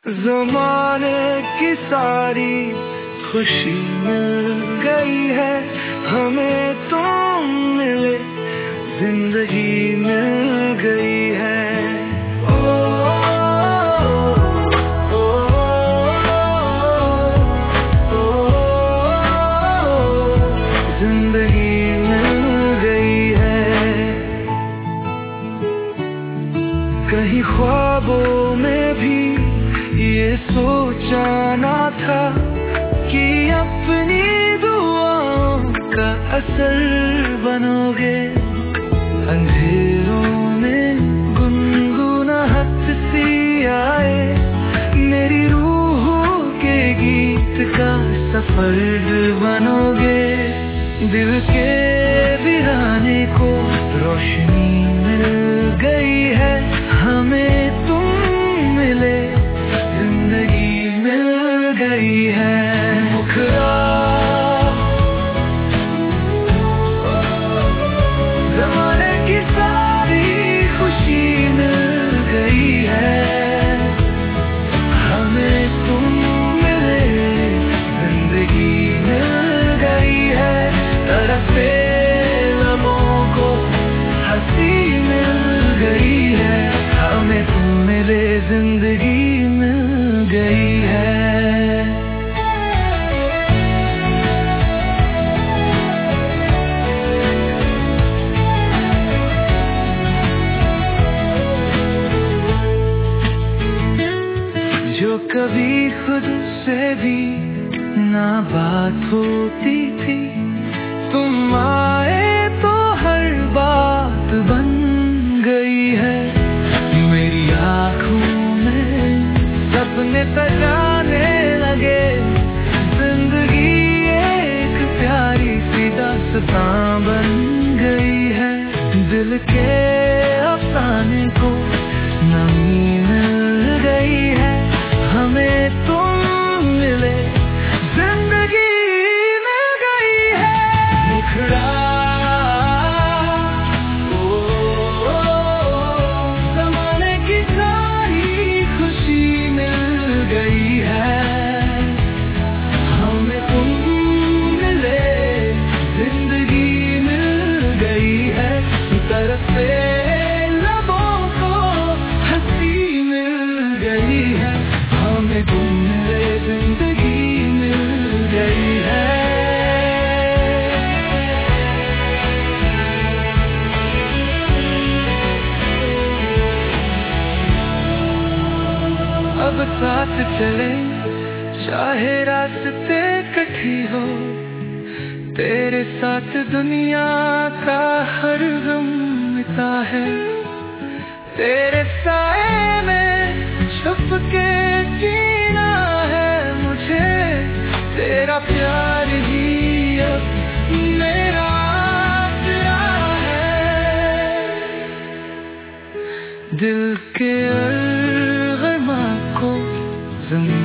ज़माने की सारी खुशी मिल गई है, हमें तुम मिले जिंदगी मिल गई है। ओ, ओ, ओ, ओ, जिंदगी मिल गई है। कहीं ख्वाबों में भी ये सोचा ना था कि अपनी दुआओं का असर बनोगे। अंधेरों में गुनगुनाहट सी आए, मेरी रूह के गीत का सफर बनोगे। दिल के वीराने को रोशनी मिल गई है, हमें तुम मिले जिंदगी मिल गई है। मुखरा ज़माने की सारी खुशी मिल गई है, हमें तुम मिले जिंदगी मिल गई है। तरफे लबों को हंसी मिल गई है, हमें तुम मिले जिंदगी मिल गई है। जो कभी खुद से भी ना बात होती थी, तुम आए तो हर बात बन गई है। मेरी आँखों में सपने सजाने लगे, जिंदगी एक प्यारी सी दास्तां बन गई है। दिल के अफसाने को नमी मिल गई है, हमें तुम मिले जिंदगी मिल गई है। मुखड़ा ज़माने की सारी खुशी मिल गई है, हमें तुम मिले जिंदगी मिल गई है। तरफ से लबों को हंसी मिल गई है, हमें तुम मिले जिंदगी मिल गई है। अब साथ चले चाहे रास्ते कठी हो, तेरे साथ दुनिया का हर गम मिटा है। तेरे साए में छुप के जीना है मुझे, तेरा प्यार ही अब मेरा आसरा है। दिल के अरमां को